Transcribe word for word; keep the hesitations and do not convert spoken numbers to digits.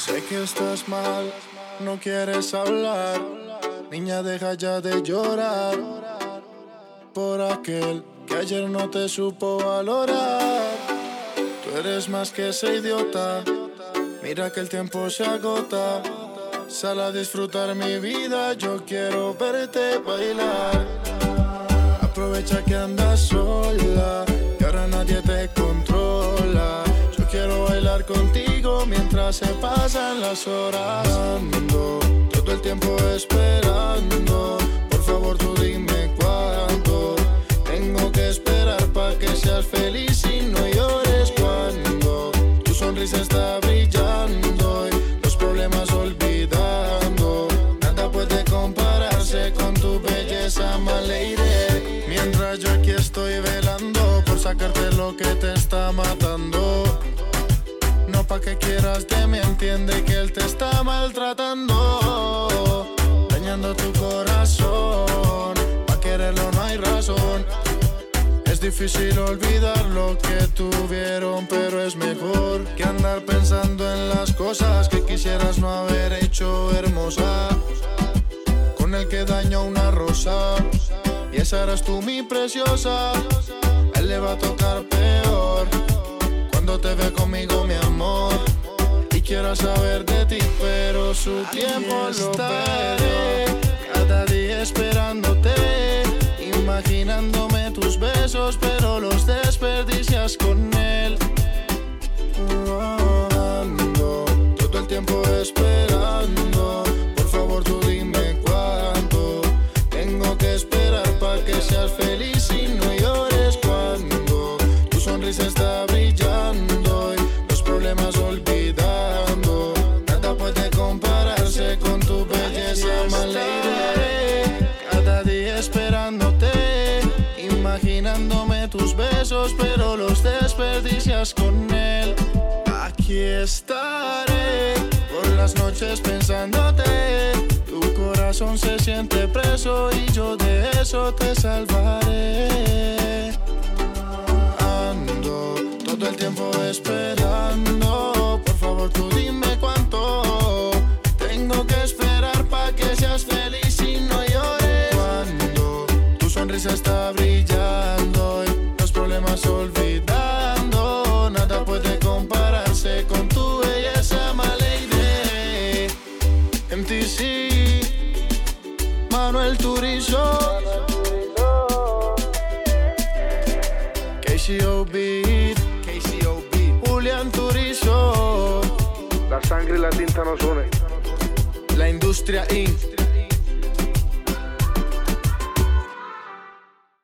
Sé que estás mal, no quieres hablar. Niña, deja ya de llorar por aquel que ayer no te supo valorar. Tú eres más que ese idiota. Mira que el tiempo se agota. Sal a disfrutar mi vida, yo quiero verte bailar. Aprovecha que andas sola, que ahora nadie te controla. Yo quiero bailar contigo mientras se pasan las horas. Ando todo el tiempo esperando. Por favor tú dime cuánto tengo que esperar pa' que seas feliz y no llores cuando tu sonrisa está brillando y los problemas olvidando. Nada puede compararse con tu belleza, my lady. Mientras yo aquí estoy velando por sacarte lo que te está matando. No pa' que quieras de mí, entiende que él te está maltratando, dañando tu corazón. Pa' quererlo no hay razón. Es difícil olvidar lo que tuvieron, pero es mejor que andar pensando en las cosas que quisieras no haber hecho, hermosa. Con el que dañó una rosa y esa eras tú, mi preciosa. A él le va a tocar peor cuando te ve conmigo, mi amor, y quiera saber de ti, pero su tiempo lo estaré. Cada día esperándote, imaginándome tus besos, pero los desperdicias con él. Ando todo el tiempo esperando. Por favor tú dime cuánto tengo que esperar pa' que seas feliz y no llores cuando tu sonrisa está brillando y los problemas olvidando. Nada puede compararse con tu belleza, my lady. Cada día esperándote, imaginándome tus besos, pero los desperdicias con él. Aquí estaré por las noches pensándote. Tu corazón se siente preso y yo de eso te salvaré. Ando todo el tiempo esperando. Por favor tú dime cuánto tengo que esperar pa' que seas feliz y no llores cuando tu sonrisa está brillando y los problemas olvidando. Nada puede compararse con tu belleza, my lady. M T C, Manuel Turizo, K C O B, K C O B, Julián Turizo. La sangre y la tinta nos unen. La Industria incorporated.